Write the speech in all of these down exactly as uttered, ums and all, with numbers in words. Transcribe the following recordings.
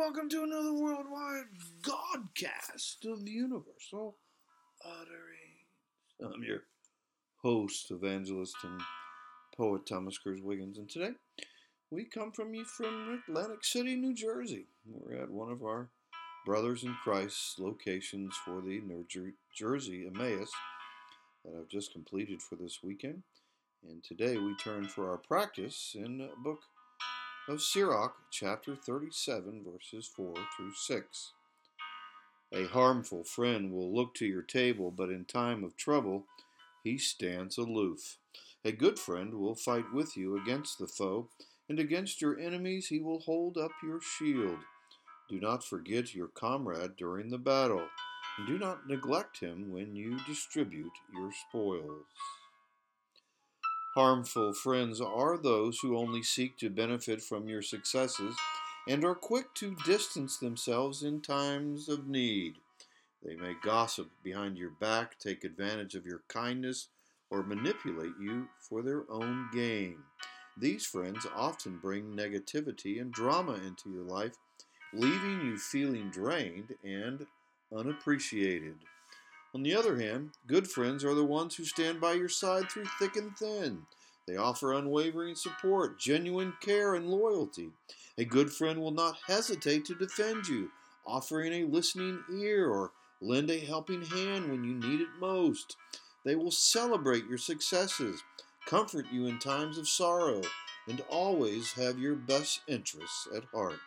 welcome to another worldwide Godcast of Universal Utterings. I'm your host, evangelist, and poet Thomas Cruz Wiggins, and today we come from you from Atlantic City, New Jersey. We're at one of our Brothers in Christ locations for the New Jersey Emmaus that I've just completed for this weekend. And today we turn for our practice in the book of Sirach, chapter thirty-seven, verses four through six. A harmful friend will look to your table, but in time of trouble he stands aloof. A good friend will fight with you against the foe, and against your enemies he will hold up your shield. Do not forget your comrade during the battle, and do not neglect him when you distribute your spoils. Harmful friends are those who only seek to benefit from your successes and are quick to distance themselves in times of need. They may gossip behind your back, take advantage of your kindness, or manipulate you for their own gain. These friends often bring negativity and drama into your life, leaving you feeling drained and unappreciated. On the other hand, good friends are the ones who stand by your side through thick and thin. They offer unwavering support, genuine care, and loyalty. A good friend will not hesitate to defend you, offering a listening ear or lend a helping hand when you need it most. They will celebrate your successes, comfort you in times of sorrow, and always have your best interests at heart.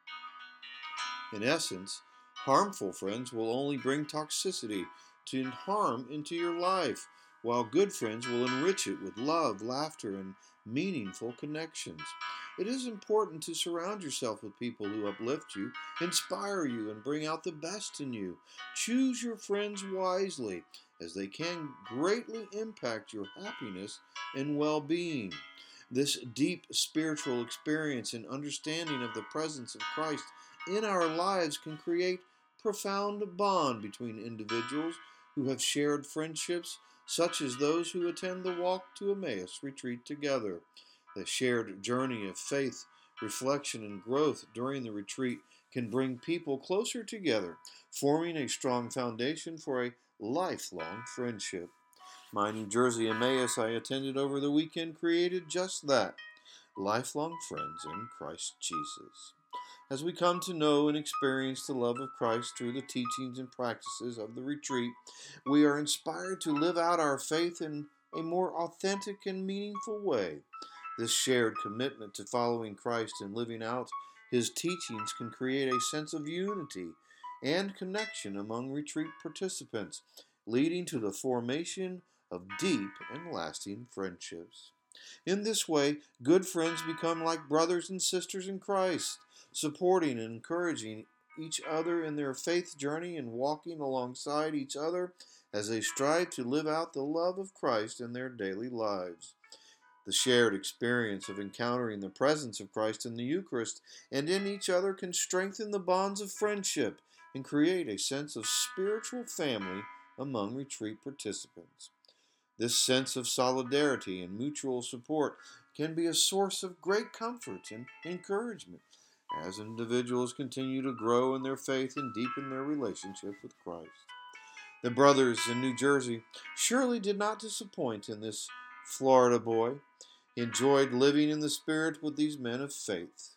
In essence, harmful friends will only bring toxicity to harm into your life, while good friends will enrich it with love, laughter, and meaningful connections. It is important to surround yourself with people who uplift you, inspire you, and bring out the best in you. Choose your friends wisely, as they can greatly impact your happiness and well-being. This deep spiritual experience and understanding of the presence of Christ in our lives can create profound bond between individuals who have shared friendships, such as those who attend the Walk to Emmaus retreat together. The shared journey of faith, reflection, and growth during the retreat can bring people closer together, forming a strong foundation for a lifelong friendship. My New Jersey Emmaus I attended over the weekend created just that, lifelong friends in Christ Jesus. As we come to know and experience the love of Christ through the teachings and practices of the retreat, we are inspired to live out our faith in a more authentic and meaningful way. This shared commitment to following Christ and living out His teachings can create a sense of unity and connection among retreat participants, leading to the formation of deep and lasting friendships. In this way, good friends become like brothers and sisters in Christ, supporting and encouraging each other in their faith journey and walking alongside each other as they strive to live out the love of Christ in their daily lives. The shared experience of encountering the presence of Christ in the Eucharist and in each other can strengthen the bonds of friendship and create a sense of spiritual family among retreat participants. This sense of solidarity and mutual support can be a source of great comfort and encouragement as individuals continue to grow in their faith and deepen their relationship with Christ. The brothers in New Jersey surely did not disappoint in this Florida boy. He enjoyed living in the Spirit with these men of faith.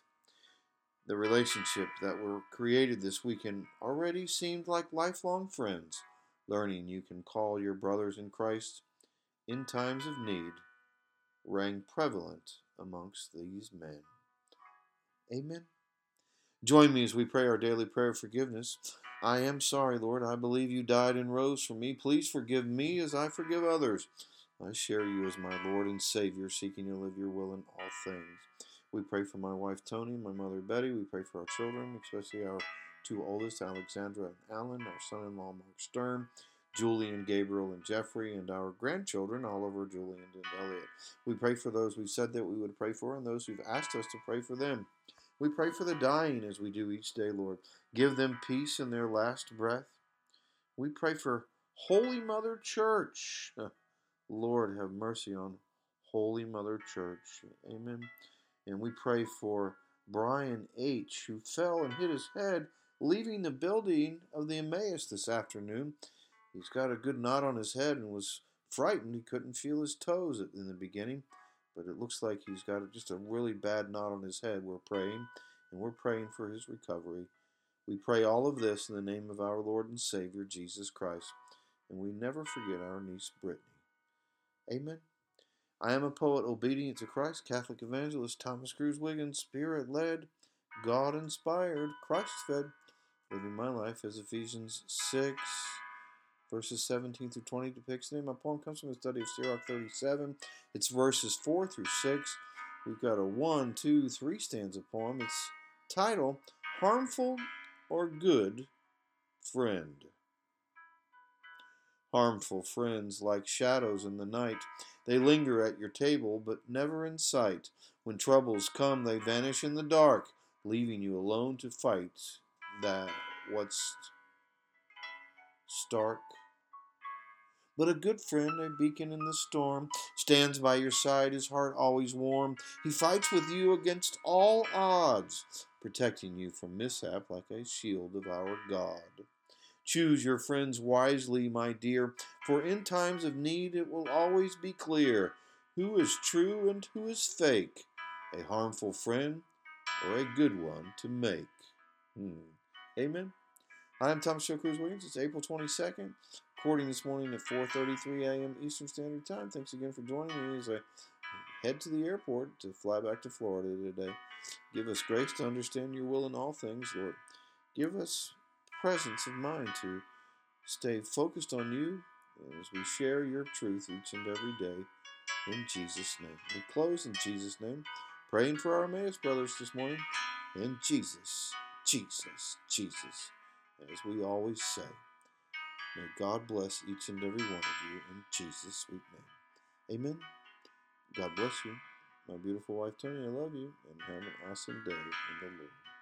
The relationship that were created this weekend already seemed like lifelong friends, learning you can call your brothers in Christ in times of need rang prevalent amongst these men. Amen. Join me as we pray our daily prayer of forgiveness. I am sorry, Lord. I believe you died and rose for me. Please forgive me as I forgive others. I share you as my Lord and Savior, seeking to live your will in all things. We pray for my wife, Tony, my mother, Betty. We pray for our children, especially our two oldest, Alexandra and Alan, our son-in-law, Mark Stern, Julian, Gabriel, and Jeffrey, and our grandchildren, Oliver, Julian, and Elliot. We pray for those we've said that we would pray for and those who've asked us to pray for them. We pray for the dying as we do each day, Lord. Give them peace in their last breath. We pray for Holy Mother Church. Lord, have mercy on Holy Mother Church. Amen. And we pray for Brian H., who fell and hit his head leaving the building of the Emmaus this afternoon. He's got a good knot on his head and was frightened. He couldn't feel his toes in the beginning, but it looks like he's got just a really bad knot on his head. We're praying, and we're praying for his recovery. We pray all of this in the name of our Lord and Savior, Jesus Christ, and we never forget our niece Brittany. Amen. I am a poet obedient to Christ, Catholic evangelist Thomas Cruz Wiggins, Spirit-led, God-inspired, Christ-fed, living my life as Ephesians six, verses seventeen through twenty depicts. Today my poem comes from the study of Sirach thirty-seven. It's verses four through six. We've got a one, two, three stanza poem. It's titled, Harmful or Good Friend. Harmful friends, like shadows in the night, they linger at your table, but never in sight. When troubles come, they vanish in the dark, leaving you alone to fight that what's stark. But a good friend, a beacon in the storm, stands by your side, his heart always warm. He fights with you against all odds, protecting you from mishap like a shield of our God. Choose your friends wisely, my dear, for in times of need it will always be clear who is true and who is fake, a harmful friend or a good one to make. Hmm. Amen. I'm Thomas Joe Cruz Wiggins. It's April twenty-second, recording this morning at four thirty-three a.m. Eastern Standard Time. Thanks again for joining me as I head to the airport to fly back to Florida today. Give us grace to understand your will in all things, Lord. Give us presence of mind to stay focused on you as we share your truth each and every day in Jesus' name. We close in Jesus' name, praying for our Emmaus brothers this morning in Jesus, Jesus, Jesus, as we always say. May God bless each and every one of you in Jesus' sweet name. Amen. God bless you. My beautiful wife Tony, I love you, and have an awesome day in the Lord.